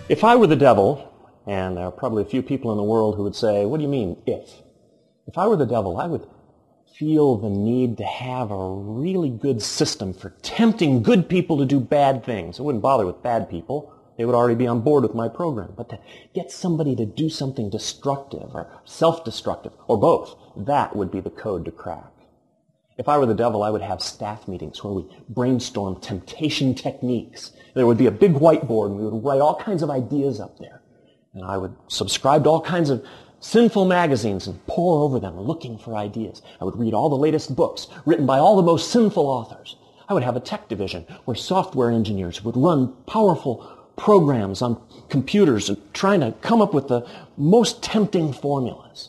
If I were the devil, and there are probably a few people in the world who would say, what do you mean, if? If I were the devil, I would feel the need to have a really good system for tempting good people to do bad things. I wouldn't bother with bad people. They would already be on board with my program. But to get somebody to do something destructive or self-destructive, or both, that would be the code to crack. If I were the devil, I would have staff meetings where we brainstorm temptation techniques. There would be a big whiteboard, and we would write all kinds of ideas up there. And I would subscribe to all kinds of sinful magazines and pore over them looking for ideas. I would read all the latest books written by all the most sinful authors. I would have a tech division where software engineers would run powerful programs on computers and trying to come up with the most tempting formulas.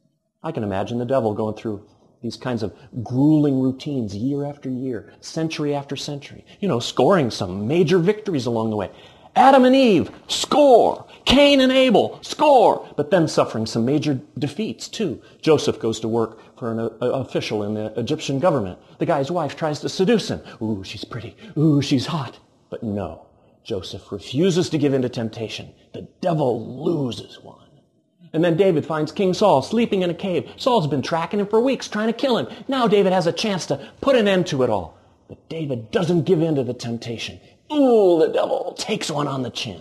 I can imagine the devil going through these kinds of grueling routines year after year, century after century, scoring some major victories along the way. Adam and Eve, score. Cain and Abel, score. But then suffering some major defeats, too. Joseph goes to work for an official in the Egyptian government. The guy's wife tries to seduce him. Ooh, she's pretty. Ooh, she's hot. But no, Joseph refuses to give in to temptation. The devil loses one. And then David finds King Saul sleeping in a cave. Saul's been tracking him for weeks, trying to kill him. Now David has a chance to put an end to it all. But David doesn't give in to the temptation. Ooh, the devil takes one on the chin.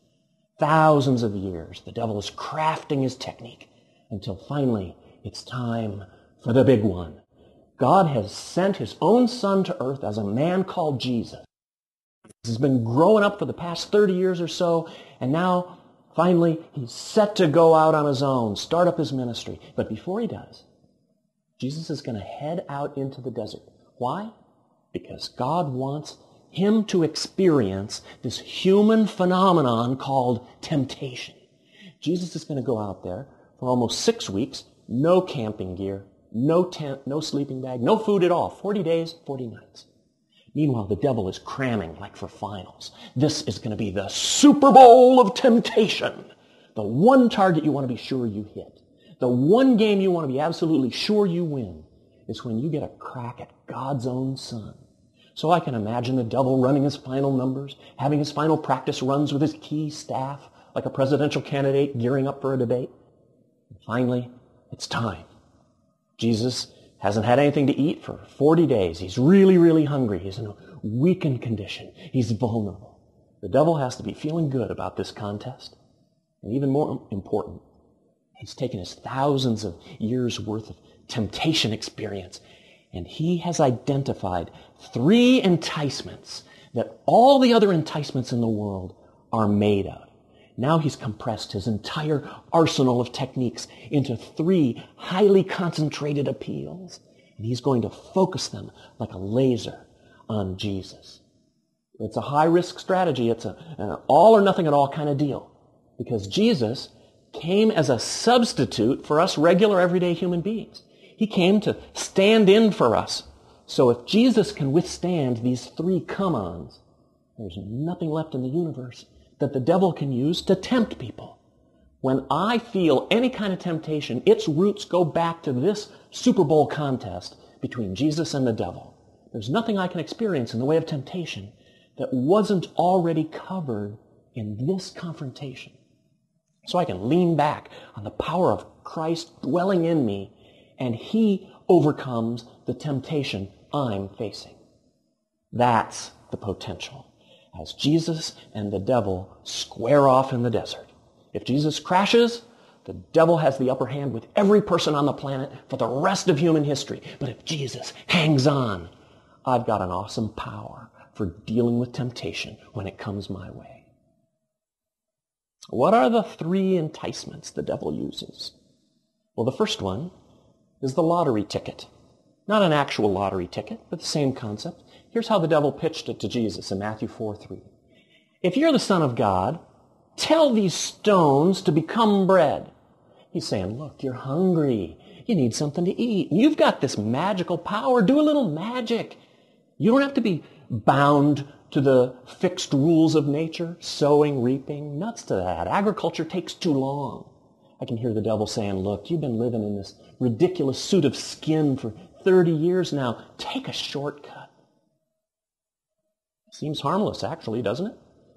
Thousands of years, the devil is crafting his technique until finally it's time for the big one. God has sent his own son to earth as a man called Jesus. He's been growing up for the past 30 years or so, and now finally he's set to go out on his own, start up his ministry. But before he does, Jesus is going to head out into the desert. Why? Because God wants him to experience this human phenomenon called temptation. Jesus is going to go out there for almost 6 weeks, no camping gear, no tent, no sleeping bag, no food at all, 40 days, 40 nights. Meanwhile, the devil is cramming like for finals. This is going to be the Super Bowl of temptation. The one target you want to be sure you hit. The one game you want to be absolutely sure you win is when you get a crack at God's own Son. So I can imagine the devil running his final numbers, having his final practice runs with his key staff, like a presidential candidate gearing up for a debate. And finally, it's time. Jesus hasn't had anything to eat for 40 days. He's really, really hungry. He's in a weakened condition. He's vulnerable. The devil has to be feeling good about this contest. And even more important, he's taken his thousands of years' worth of temptation experience, and he has identified 3 enticements that all the other enticements in the world are made of. Now he's compressed his entire arsenal of techniques into 3 highly concentrated appeals, and he's going to focus them like a laser on Jesus. It's a high-risk strategy. It's an all or nothing at all kind of deal, because Jesus came as a substitute for us regular, everyday human beings. He came to stand in for us. So if Jesus can withstand these 3 come-ons, there's nothing left in the universe that the devil can use to tempt people. When I feel any kind of temptation, its roots go back to this Super Bowl contest between Jesus and the devil. There's nothing I can experience in the way of temptation that wasn't already covered in this confrontation. So I can lean back on the power of Christ dwelling in me, and he overcomes the temptation I'm facing. That's the potential. As Jesus and the devil square off in the desert. If Jesus crashes, the devil has the upper hand with every person on the planet for the rest of human history. But if Jesus hangs on, I've got an awesome power for dealing with temptation when it comes my way. What are the 3 enticements the devil uses? Well, the first one is the lottery ticket. Not an actual lottery ticket, but the same concept. Here's how the devil pitched it to Jesus in Matthew 4:3. If you're the Son of God, tell these stones to become bread. He's saying, look, you're hungry. You need something to eat. You've got this magical power. Do a little magic. You don't have to be bound to the fixed rules of nature, sowing, reaping. Nuts to that. Agriculture takes too long. I can hear the devil saying, look, you've been living in this ridiculous suit of skin for 30 years now. Take a shortcut. Seems harmless, actually, doesn't it?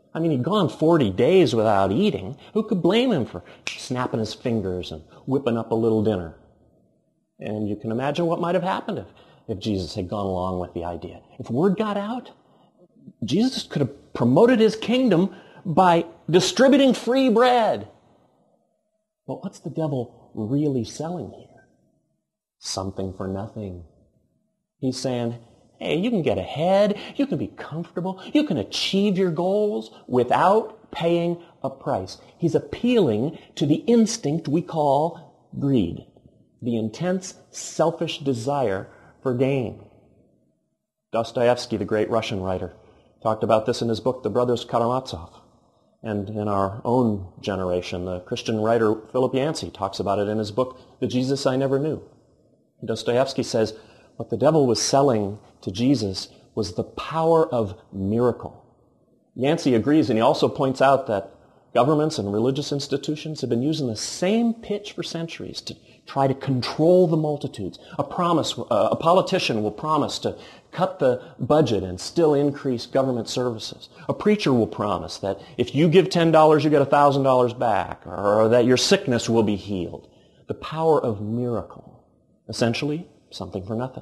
I mean, he'd gone 40 days without eating. Who could blame him for snapping his fingers and whipping up a little dinner? And you can imagine what might have happened if Jesus had gone along with the idea. If word got out, Jesus could have promoted his kingdom by distributing free bread. But what's the devil really selling here? Something for nothing. He's saying, hey, you can get ahead, you can be comfortable, you can achieve your goals without paying a price. He's appealing to the instinct we call greed, the intense, selfish desire for gain. Dostoevsky, the great Russian writer, talked about this in his book, The Brothers Karamazov. And in our own generation, the Christian writer Philip Yancey talks about it in his book, The Jesus I Never Knew. Dostoevsky says, what the devil was selling to Jesus was the power of miracle. Yancey agrees, and he also points out that governments and religious institutions have been using the same pitch for centuries to try to control the multitudes. A politician will promise to cut the budget and still increase government services. A preacher will promise that if you give $10, you get $1,000 back, or that your sickness will be healed. The power of miracle. Essentially, something for nothing.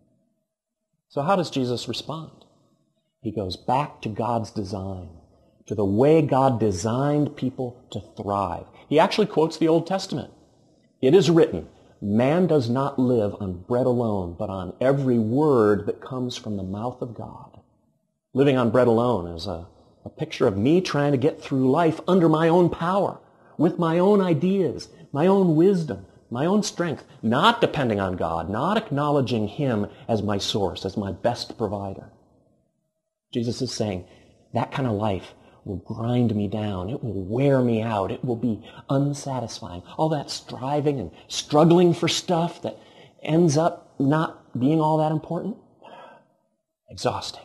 So how does Jesus respond? He goes back to God's design, to the way God designed people to thrive. He actually quotes the Old Testament. It is written, man does not live on bread alone, but on every word that comes from the mouth of God. Living on bread alone is a picture of me trying to get through life under my own power, with my own ideas, my own wisdom, my own strength, not depending on God, not acknowledging him as my source, as my best provider. Jesus is saying, that kind of life will grind me down. It will wear me out. It will be unsatisfying. All that striving and struggling for stuff that ends up not being all that important, exhausting.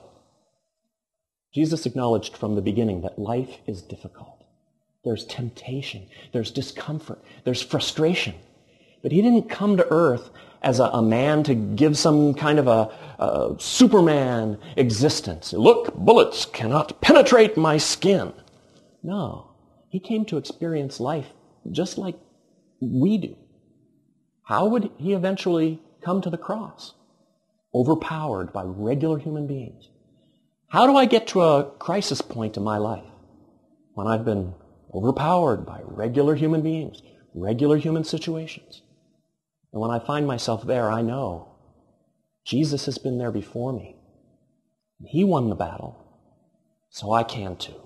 Jesus acknowledged from the beginning that life is difficult. There's temptation. There's discomfort. There's frustration. But he didn't come to earth as a man to give some kind of a Superman existence. Look, bullets cannot penetrate my skin. No, he came to experience life just like we do. How would he eventually come to the cross? Overpowered by regular human beings. How do I get to a crisis point in my life when I've been overpowered by regular human beings, regular human situations? And when I find myself there, I know Jesus has been there before me. He won the battle, so I can too.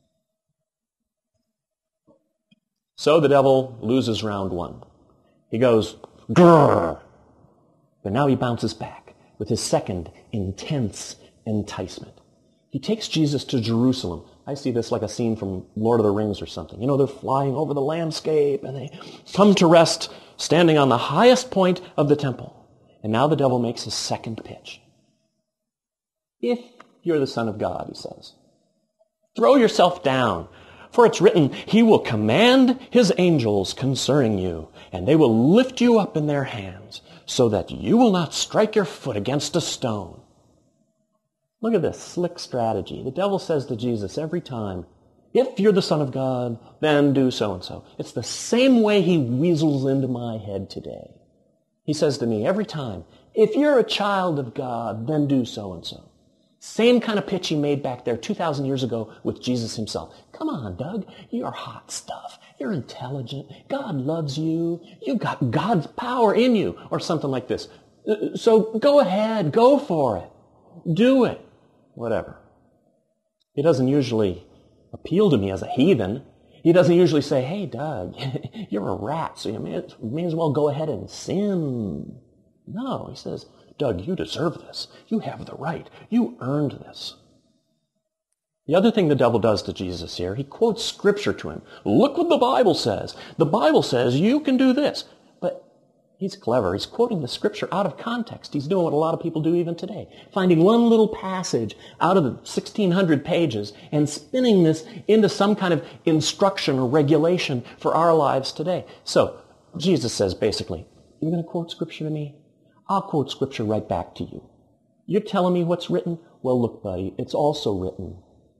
So the devil loses round one. He goes, grrr. But now he bounces back with his second intense enticement. He takes Jesus to Jerusalem. I see this like a scene from Lord of the Rings or something. You know, they're flying over the landscape and they come to rest standing on the highest point of the temple. And now the devil makes his second pitch. If you're the Son of God, he says, throw yourself down, for it's written, he will command his angels concerning you, and they will lift you up in their hands, so that you will not strike your foot against a stone. Look at this slick strategy. The devil says to Jesus every time, if you're the Son of God, then do so-and-so. It's the same way he weasels into my head today. He says to me every time, if you're a child of God, then do so-and-so. Same kind of pitch he made back there 2,000 years ago with Jesus himself. Come on, Doug, you're hot stuff. You're intelligent. God loves you. You've got God's power in you, or something like this. So go ahead, go for it. Do it. Whatever. He doesn't usually appeal to me as a heathen. He doesn't usually say, hey, Doug, you're a rat, so you may as well go ahead and sin. No, he says, Doug, you deserve this. You have the right. You earned this. The other thing the devil does to Jesus here, he quotes Scripture to him. Look what the Bible says. The Bible says you can do this. But he's clever. He's quoting the Scripture out of context. He's doing what a lot of people do even today. Finding one little passage out of the 1,600 pages and spinning this into some kind of instruction or regulation for our lives today. So Jesus says basically, you're going to quote Scripture to me? I'll quote Scripture right back to you. You're telling me what's written? Well, look, buddy, it's also written.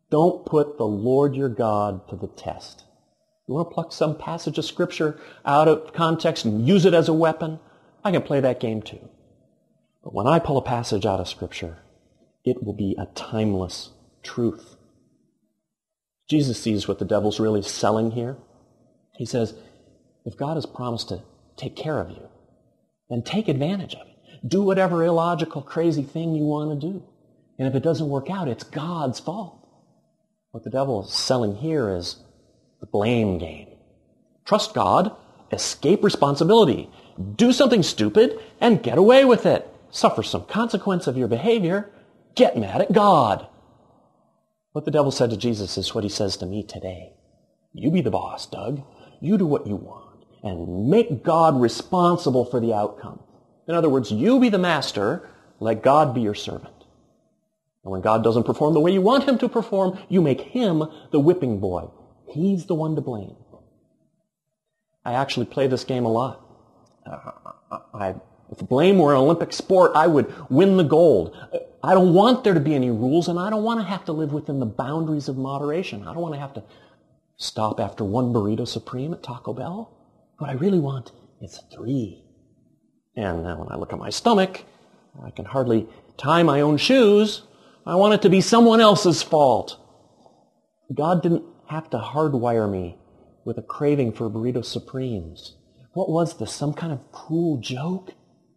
Don't put the Lord your God to the test. You want to pluck some passage of Scripture out of context and use it as a weapon? I can play that game too. But when I pull a passage out of Scripture, it will be a timeless truth. Jesus sees what the devil's really selling here. He says, if God has promised to take care of you, then take advantage of it. Do whatever illogical, crazy thing you want to do. And if it doesn't work out, it's God's fault. What the devil is selling here is the blame game. Trust God, escape responsibility, do something stupid, and get away with it. Suffer some consequence of your behavior, get mad at God. What the devil said to Jesus is what he says to me today. You be the boss, Doug. You do what you want, and make God responsible for the outcome. In other words, you be the master, let God be your servant. And when God doesn't perform the way you want him to perform, you make him the whipping boy. He's the one to blame. I actually play this game a lot. If blame were an Olympic sport, I would win the gold. I don't want there to be any rules, and I don't want to have to live within the boundaries of moderation. I don't want to have to stop after one burrito supreme at Taco Bell. What I really want is 3. And then when I look at my stomach, I can hardly tie my own shoes. I want it to be someone else's fault. God didn't have to hardwire me with a craving for burrito supremes. What was this, some kind of cruel joke?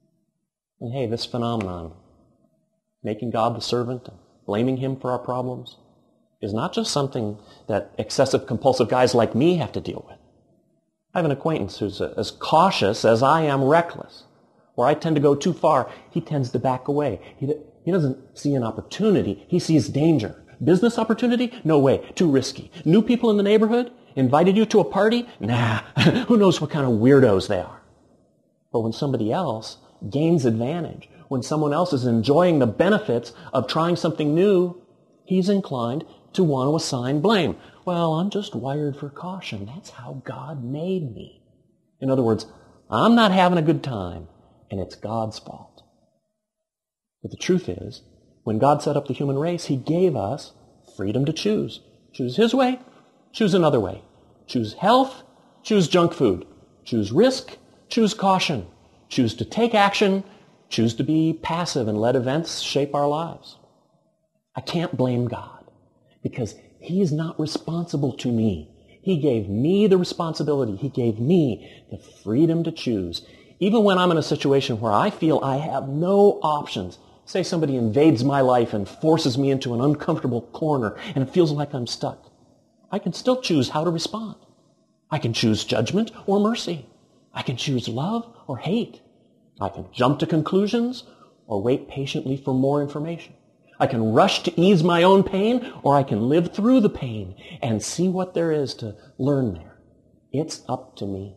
And hey, this phenomenon, making God the servant and blaming him for our problems, is not just something that excessive compulsive guys like me have to deal with. I have an acquaintance who's as cautious as I am reckless. Where I tend to go too far, he tends to back away. He doesn't see an opportunity, he sees danger. Business opportunity? No way, too risky. New people in the neighborhood? Invited you to a party? Nah, who knows what kind of weirdos they are. But when somebody else gains advantage, when someone else is enjoying the benefits of trying something new, he's inclined to want to assign blame. Well, I'm just wired for caution. That's how God made me. In other words, I'm not having a good time, and it's God's fault. But the truth is, when God set up the human race, he gave us freedom to choose. Choose his way, choose another way. Choose health, choose junk food. Choose risk, choose caution. Choose to take action, choose to be passive and let events shape our lives. I can't blame God because he is not responsible to me. He gave me the responsibility. He gave me the freedom to choose. Even when I'm in a situation where I feel I have no options, say somebody invades my life and forces me into an uncomfortable corner and it feels like I'm stuck, I can still choose how to respond. I can choose judgment or mercy. I can choose love or hate. I can jump to conclusions or wait patiently for more information. I can rush to ease my own pain, or I can live through the pain and see what there is to learn there. It's up to me.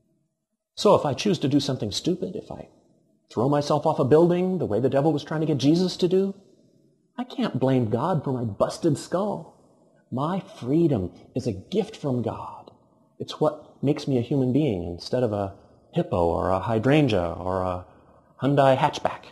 So if I choose to do something stupid, if I throw myself off a building the way the devil was trying to get Jesus to do, I can't blame God for my busted skull. My freedom is a gift from God. It's what makes me a human being instead of a hippo or a hydrangea or a Hyundai hatchback.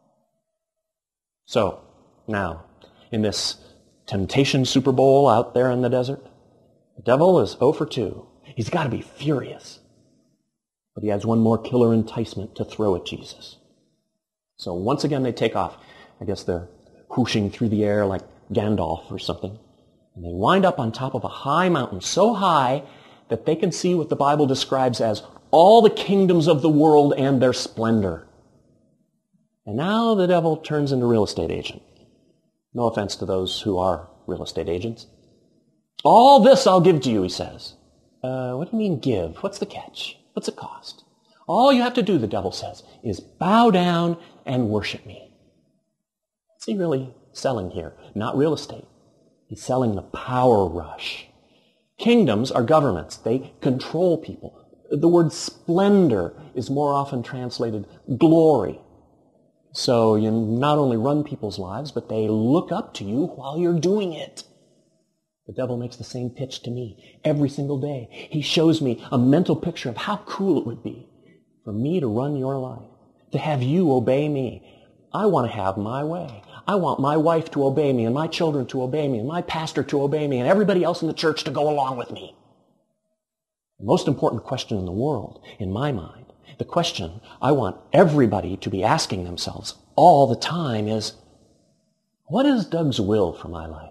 So, now, in this temptation Super Bowl out there in the desert, the devil is 0 for 2. He's got to be furious. But he has one more killer enticement to throw at Jesus. So once again they take off. I guess they're whooshing through the air like Gandalf or something. And they wind up on top of a high mountain, so high that they can see what the Bible describes as all the kingdoms of the world and their splendor. And now the devil turns into a real estate agent. No offense to those who are real estate agents. All this I'll give to you, he says. What do you mean give? What's the catch? What's it cost? All you have to do, the devil says, is bow down and worship me. What's he really selling here? Not real estate. He's selling the power rush. Kingdoms are governments. They control people. The word splendor is more often translated glory. So you not only run people's lives, but they look up to you while you're doing it. The devil makes the same pitch to me every single day. He shows me a mental picture of how cool it would be for me to run your life, to have you obey me. I want to have my way. I want my wife to obey me and my children to obey me and my pastor to obey me and everybody else in the church to go along with me. The most important question in the world, in my mind, the question I want everybody to be asking themselves all the time is, what is Doug's will for my life?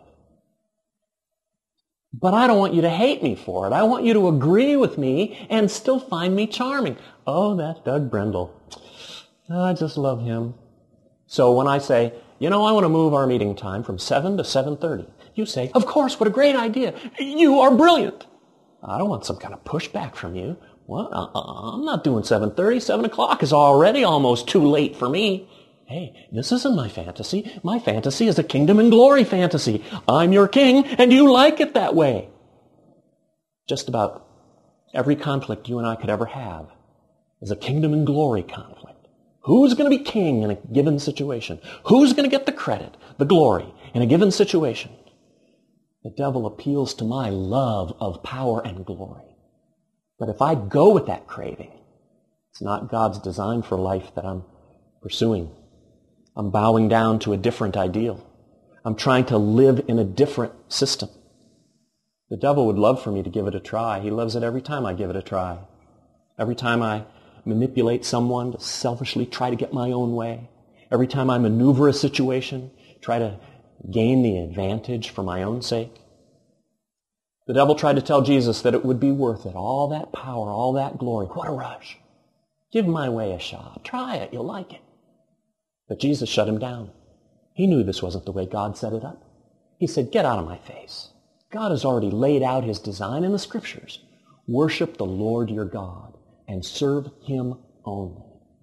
But I don't want you to hate me for it. I want you to agree with me and still find me charming. Oh, that Doug Brendel. I just love him. So when I say, I want to move our meeting time from 7 to 7:30, you say, of course, what a great idea. You are brilliant. I don't want some kind of pushback from you. What? I'm not doing 7:30. 7 o'clock is already almost too late for me. Hey, this isn't my fantasy. My fantasy is a kingdom and glory fantasy. I'm your king, and you like it that way. Just about every conflict you and I could ever have is a kingdom and glory conflict. Who's going to be king in a given situation? Who's going to get the credit, the glory, in a given situation? The devil appeals to my love of power and glory. But if I go with that craving, it's not God's design for life that I'm pursuing. I'm bowing down to a different ideal. I'm trying to live in a different system. The devil would love for me to give it a try. He loves it every time I give it a try. Every time I manipulate someone to selfishly try to get my own way. Every time I maneuver a situation, try to gain the advantage for my own sake. The devil tried to tell Jesus that it would be worth it. All that power, all that glory. What a rush. Give my way a shot. Try it. You'll like it. But Jesus shut him down. He knew this wasn't the way God set it up. He said, get out of my face. God has already laid out his design in the Scriptures. Worship the Lord your God and serve him only.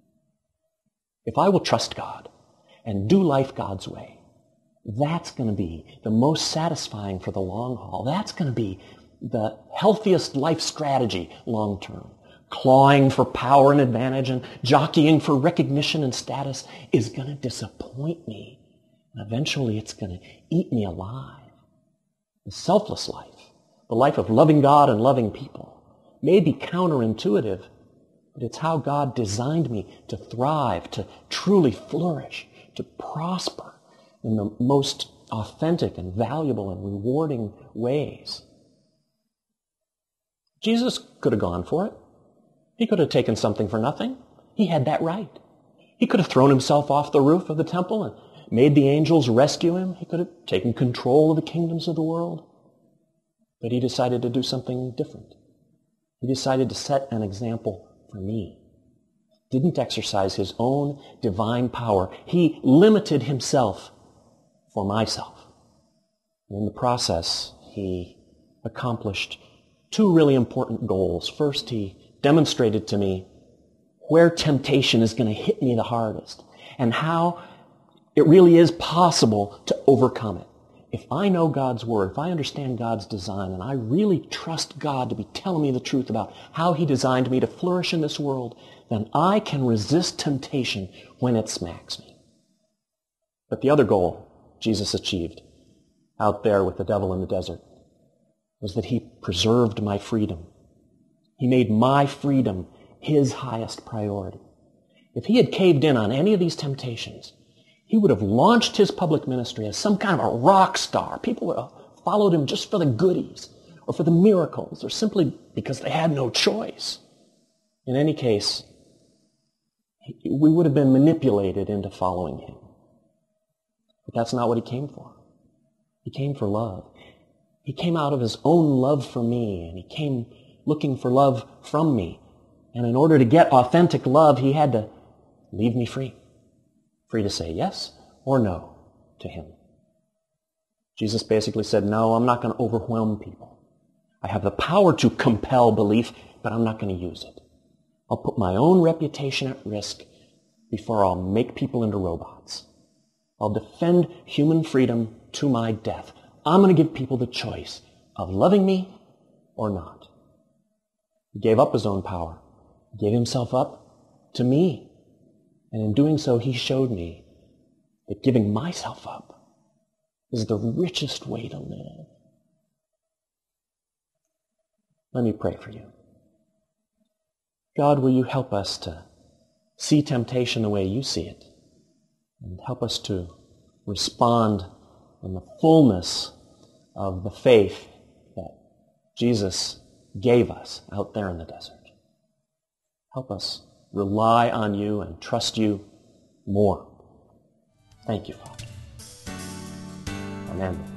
If I will trust God and do life God's way, that's going to be the most satisfying for the long haul. That's going to be the healthiest life strategy long term. Clawing for power and advantage and jockeying for recognition and status is going to disappoint me. And eventually it's going to eat me alive. The selfless life, the life of loving God and loving people, may be counterintuitive, but it's how God designed me to thrive, to truly flourish, to prosper in the most authentic and valuable and rewarding ways. Jesus could have gone for it. He could have taken something for nothing. He had that right. He could have thrown himself off the roof of the temple and made the angels rescue him. He could have taken control of the kingdoms of the world. But he decided to do something different. He decided to set an example for me. Didn't exercise his own divine power. He limited himself for myself. And in the process, he accomplished two really important goals. First, he demonstrated to me where temptation is going to hit me the hardest and how it really is possible to overcome it. If I know God's Word, if I understand God's design, and I really trust God to be telling me the truth about how he designed me to flourish in this world, then I can resist temptation when it smacks me. But the other goal Jesus achieved out there with the devil in the desert was that he preserved my freedom. He made my freedom his highest priority. If he had caved in on any of these temptations, he would have launched his public ministry as some kind of a rock star. People would have followed him just for the goodies or for the miracles or simply because they had no choice. In any case, we would have been manipulated into following him. But that's not what he came for. He came for love. He came out of his own love for me, and he came looking for love from me. And in order to get authentic love, he had to leave me free. Free to say yes or no to him. Jesus basically said, no, I'm not going to overwhelm people. I have the power to compel belief, but I'm not going to use it. I'll put my own reputation at risk before I'll make people into robots. I'll defend human freedom to my death. I'm going to give people the choice of loving me or not. He gave up his own power. He gave himself up to me. And in doing so, he showed me that giving myself up is the richest way to live. Let me pray for you. God, will you help us to see temptation the way you see it? And help us to respond in the fullness of the faith that Jesus gave us out there in the desert. Help us rely on you and trust you more. Thank you, Father. Amen.